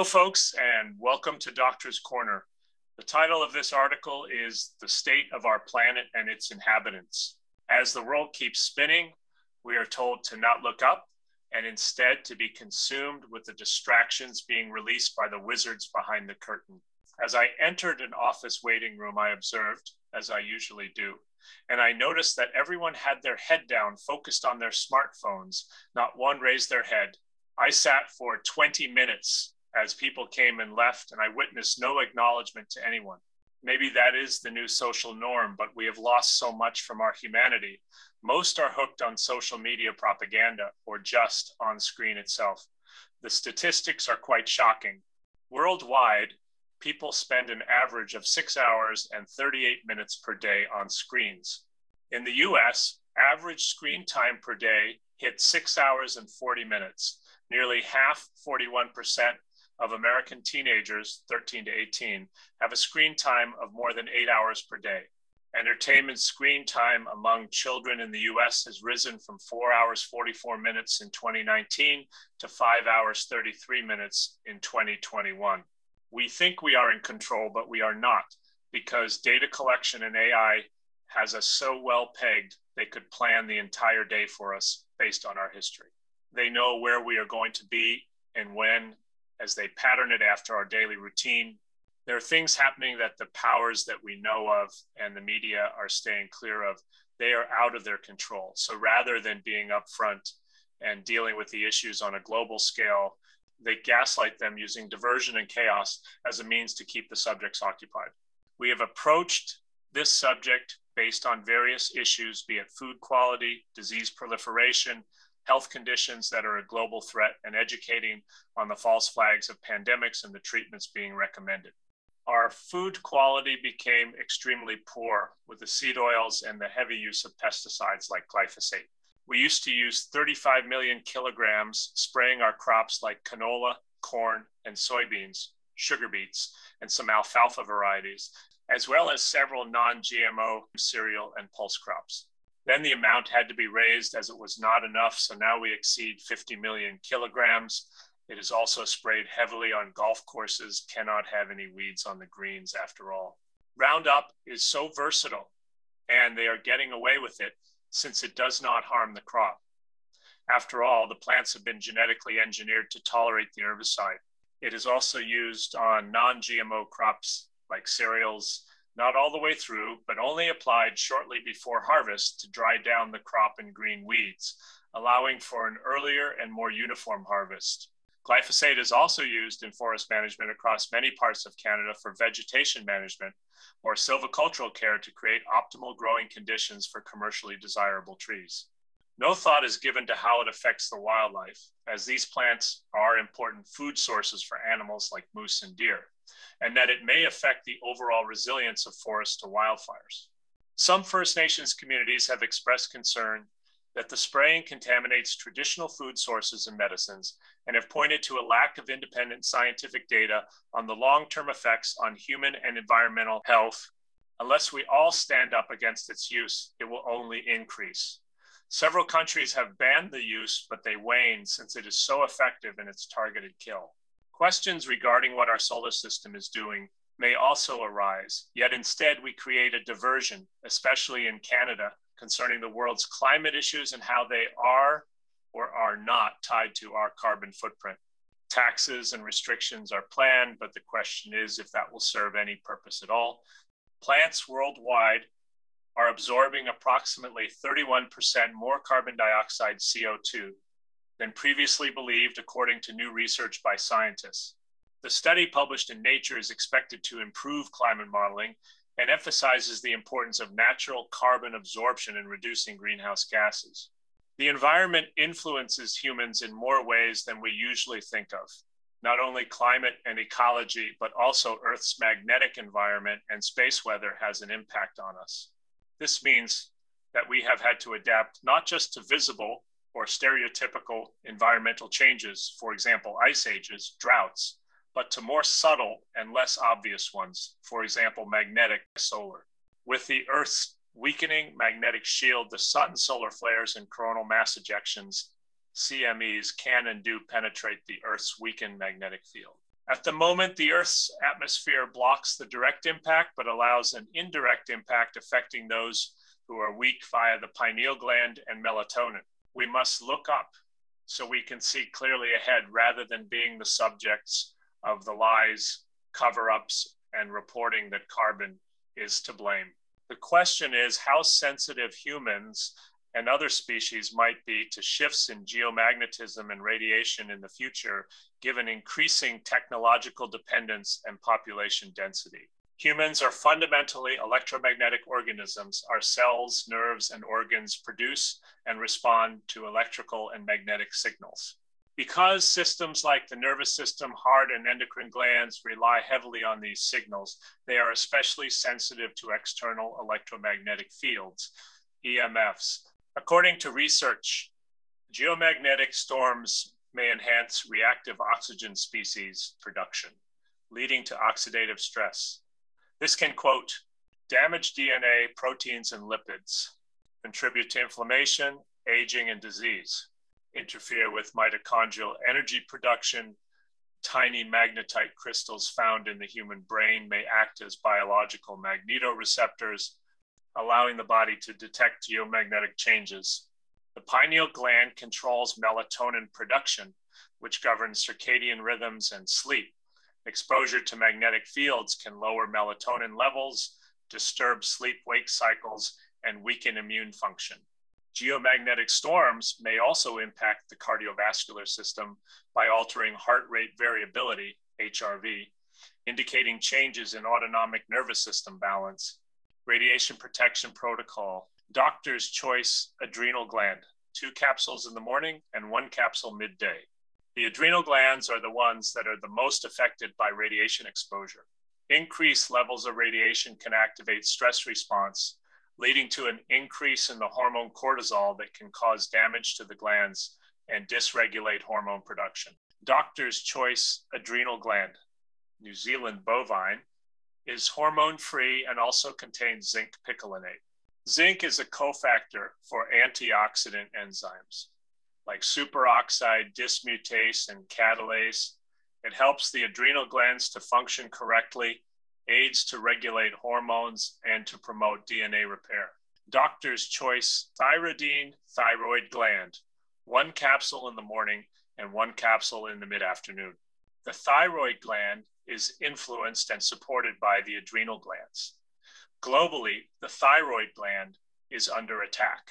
Folks, and welcome to Doctor's Corner. The title of this article is The State of Our Planet and Its Inhabitants. As the world keeps spinning, we are told to not look up and instead to be consumed with the distractions being released by the wizards behind the curtain. As I entered an office waiting room, I observed, as I usually do, and I noticed that everyone had their head down, focused on their smartphones. Not one raised their head. I sat for 20 minutes as people came and left, and I witnessed no acknowledgement to anyone. Maybe that is the new social norm, but we have lost so much from our humanity. Most are hooked on social media propaganda or just on screen itself. The statistics are quite shocking. Worldwide, people spend an average of 6 hours and 38 minutes per day on screens. In the US, average screen time per day hit 6 hours and 40 minutes. Nearly half, 41%, of American teenagers, 13 to 18, have a screen time of more than 8 hours per day. Entertainment screen time among children in the US has risen from 4 hours, 44 minutes in 2019 to 5 hours, 33 minutes in 2021. We think we are in control, but we are not, because data collection and AI has us so well pegged, they could plan the entire day for us based on our history. They know where we are going to be and when, as they pattern it after our daily routine. There are things happening that the powers that we know of and the media are staying clear of, they are out of their control. So rather than being upfront and dealing with the issues on a global scale, they gaslight them using diversion and chaos as a means to keep the subjects occupied. We have approached this subject based on various issues, be it food quality, disease proliferation, health conditions that are a global threat, and educating on the false flags of pandemics and the treatments being recommended. Our food quality became extremely poor with the seed oils and the heavy use of pesticides like glyphosate. We used to use 35 million kilograms spraying our crops like canola, corn, and soybeans, sugar beets, and some alfalfa varieties, as well as several non-GMO cereal and pulse crops. Then the amount had to be raised as it was not enough, so now we exceed 50 million kilograms. It is also sprayed heavily on golf courses, cannot have any weeds on the greens after all. Roundup is so versatile, and they are getting away with it since it does not harm the crop. After all, the plants have been genetically engineered to tolerate the herbicide. It is also used on non-GMO crops like cereals, not all the way through, but only applied shortly before harvest to dry down the crop and green weeds, allowing for an earlier and more uniform harvest. Glyphosate is also used in forest management across many parts of Canada for vegetation management or silvicultural care to create optimal growing conditions for commercially desirable trees. No thought is given to how it affects the wildlife, as these plants are important food sources for animals like moose and deer, and that it may affect the overall resilience of forests to wildfires. Some First Nations communities have expressed concern that the spraying contaminates traditional food sources and medicines, and have pointed to a lack of independent scientific data on the long-term effects on human and environmental health. Unless we all stand up against its use, it will only increase. Several countries have banned the use, but they wane since it is so effective in its targeted kill. Questions regarding what our solar system is doing may also arise, yet instead we create a diversion, especially in Canada, concerning the world's climate issues and how they are or are not tied to our carbon footprint. Taxes and restrictions are planned, but the question is if that will serve any purpose at all. Plants worldwide are absorbing approximately 31% more carbon dioxide, CO2, than previously believed, according to new research by scientists. The study published in Nature is expected to improve climate modeling and emphasizes the importance of natural carbon absorption in reducing greenhouse gases. The environment influences humans in more ways than we usually think of. Not only climate and ecology, but also Earth's magnetic environment and space weather has an impact on us. This means that we have had to adapt not just to visible or stereotypical environmental changes, for example, ice ages, droughts, but to more subtle and less obvious ones, for example, magnetic solar. With the Earth's weakening magnetic shield, the sun's solar flares and coronal mass ejections, CMEs, can and do penetrate the Earth's weakened magnetic field. At the moment, the Earth's atmosphere blocks the direct impact, but allows an indirect impact affecting those who are weak via the pineal gland and melatonin. We must look up so we can see clearly ahead rather than being the subjects of the lies, cover-ups, and reporting that carbon is to blame. The question is how sensitive humans and other species might be to shifts in geomagnetism and radiation in the future, given increasing technological dependence and population density. Humans are fundamentally electromagnetic organisms. Our cells, nerves, and organs produce and respond to electrical and magnetic signals. Because systems like the nervous system, heart, and endocrine glands rely heavily on these signals, they are especially sensitive to external electromagnetic fields, EMFs. According to research, geomagnetic storms may enhance reactive oxygen species production, leading to oxidative stress. This can, quote, damage DNA, proteins, and lipids, contribute to inflammation, aging, and disease, interfere with mitochondrial energy production. Tiny magnetite crystals found in the human brain may act as biological magnetoreceptors, allowing the body to detect geomagnetic changes. The pineal gland controls melatonin production, which governs circadian rhythms and sleep. Exposure to magnetic fields can lower melatonin levels, disturb sleep-wake cycles, and weaken immune function. Geomagnetic storms may also impact the cardiovascular system by altering heart rate variability, HRV, indicating changes in autonomic nervous system balance. Radiation protection protocol, doctor's choice adrenal gland, 2 capsules in the morning and 1 capsule midday. The adrenal glands are the ones that are the most affected by radiation exposure. Increased levels of radiation can activate stress response, leading to an increase in the hormone cortisol that can cause damage to the glands and dysregulate hormone production. Doctor's choice adrenal gland, New Zealand bovine, is hormone-free and also contains zinc picolinate. Zinc is a cofactor for antioxidant enzymes like superoxide dismutase and catalase. It helps the adrenal glands to function correctly, aids to regulate hormones, and to promote DNA repair. Doctor's choice thyroidine thyroid gland, 1 capsule in the morning and 1 capsule in the mid-afternoon. The thyroid gland is influenced and supported by the adrenal glands. Globally, the thyroid gland is under attack.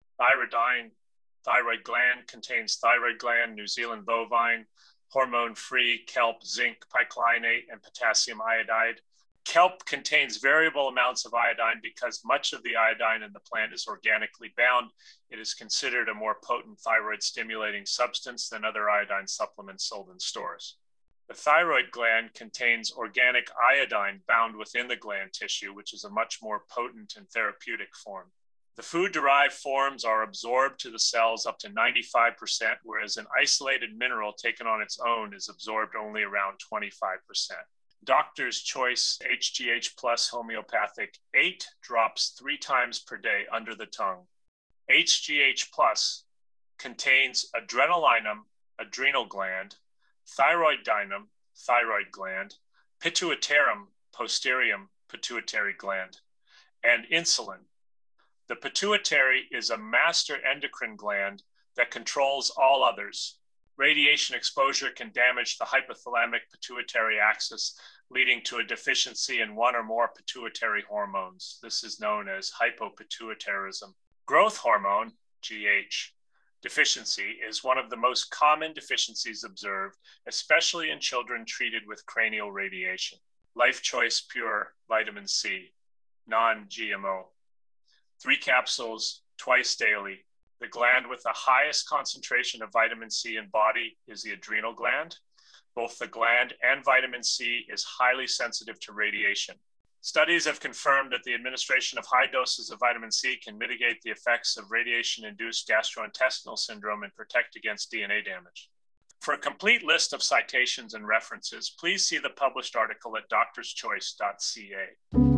Thyroid gland contains thyroid gland, New Zealand bovine, hormone-free kelp, zinc picolinate, and potassium iodide. Kelp contains variable amounts of iodine because much of the iodine in the plant is organically bound. It is considered a more potent thyroid stimulating substance than other iodine supplements sold in stores. The thyroid gland contains organic iodine bound within the gland tissue, which is a much more potent and therapeutic form. The food-derived forms are absorbed to the cells up to 95%, whereas an isolated mineral taken on its own is absorbed only around 25%. Doctor's choice HGH plus homeopathic 8 drops 3 times per day under the tongue. HGH plus contains adrenalinum, adrenal gland, thyroidinum, thyroid gland, pituitarum, posterium, pituitary gland, and insulin. The pituitary is a master endocrine gland that controls all others. Radiation exposure can damage the hypothalamic pituitary axis, leading to a deficiency in 1 or more pituitary hormones. This is known as hypopituitarism. Growth hormone, GH, deficiency is one of the most common deficiencies observed, especially in children treated with cranial radiation. Life Choice Pure Vitamin C, non-GMO. 3 capsules twice daily. The gland with the highest concentration of vitamin C in body is the adrenal gland. Both the gland and vitamin C is highly sensitive to radiation. Studies have confirmed that the administration of high doses of vitamin C can mitigate the effects of radiation-induced gastrointestinal syndrome and protect against DNA damage. For a complete list of citations and references, please see the published article at doctorschoice.ca.